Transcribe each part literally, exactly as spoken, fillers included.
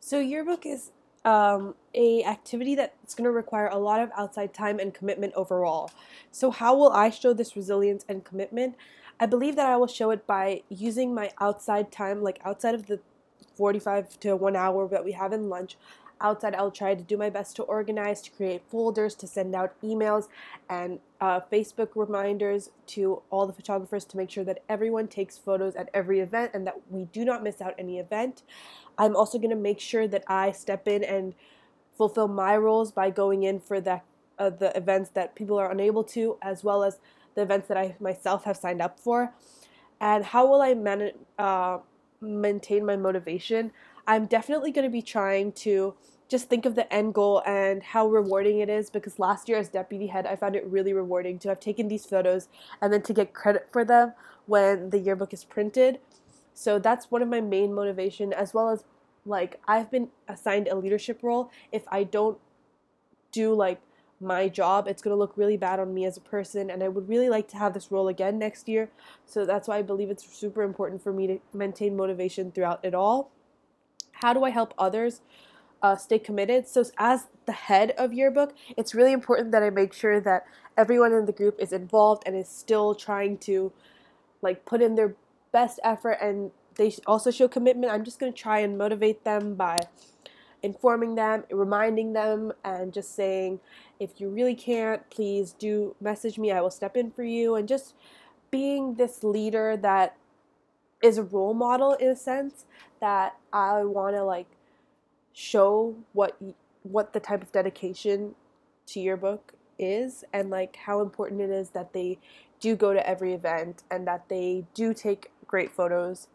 So yearbook is um, a activity that's going to require a lot of outside time and commitment overall. So how will I show this resilience and commitment? I believe that I will show it by using my outside time, like outside of the forty-five to one hour that we have in lunch. Outside, I'll try to do my best to organize, to create folders, to send out emails and uh, Facebook reminders to all the photographers to make sure that everyone takes photos at every event and that we do not miss out any event. I'm also going to make sure that I step in and fulfill my roles by going in for the, uh, the events that people are unable to, as well as the events that I myself have signed up for. And how will I man- uh, maintain my motivation? I'm definitely going to be trying to just think of the end goal and how rewarding it is, because last year as deputy head, I found it really rewarding to have taken these photos and then to get credit for them when the yearbook is printed. So that's one of my main motivation, as well as like I've been assigned a leadership role. If I don't do like my job, it's going to look really bad on me as a person, and I would really like to have this role again next year. So that's why I believe it's super important for me to maintain motivation throughout it all. How do I help others uh, stay committed? So as the head of yearbook, it's really important that I make sure that everyone in the group is involved and is still trying to like put in their best effort, and they also show commitment. I'm just going to try and motivate them by informing them, reminding them, and just saying, if you really can't, please do message me. I will step in for you. And just being this leader that is a role model in a sense, that I want to like show what what the type of dedication to yearbook is, and like how important it is that they do go to every event and that they do take great photos.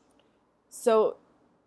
So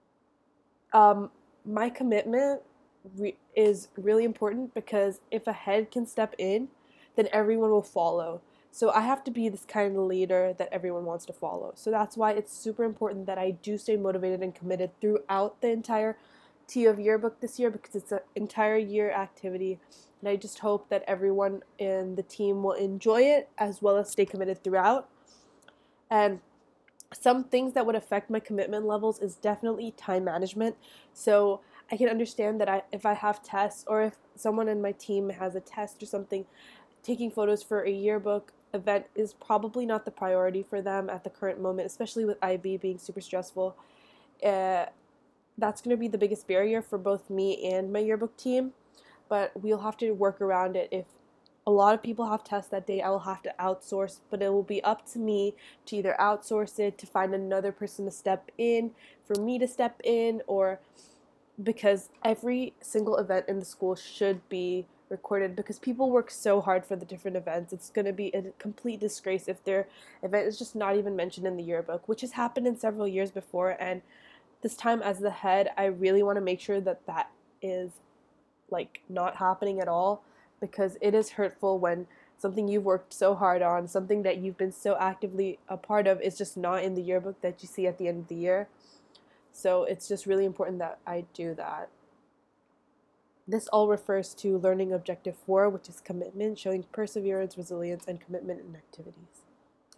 um, my commitment re- is really important, because if a head can step in, then everyone will follow. So I have to be this kind of leader that everyone wants to follow. So that's why it's super important that I do stay motivated and committed throughout the entire T of yearbook this year, because it's an entire year activity. And I just hope that everyone in the team will enjoy it as well as stay committed throughout. And some things that would affect my commitment levels is definitely time management. So I can understand that I, if I have tests, or if someone in my team has a test or something, taking photos for a yearbook event is probably not the priority for them at the current moment, especially with I B being super stressful. Uh, that's going to be the biggest barrier for both me and my yearbook team, but we'll have to work around it. If a lot of people have tests that day, I will have to outsource, but it will be up to me to either outsource it, to find another person to step in, for me to step in, or because every single event in the school should be recorded, because people work so hard for the different events. It's going to be a complete disgrace if their event is just not even mentioned in the yearbook, which has happened in several years before. And this time as the head, I really want to make sure that that is like not happening at all, because it is hurtful when something you've worked so hard on, something that you've been so actively a part of, is just not in the yearbook that you see at the end of the year. So it's just really important that I do that. This all refers to learning objective four, which is commitment, showing perseverance, resilience, and commitment in activities.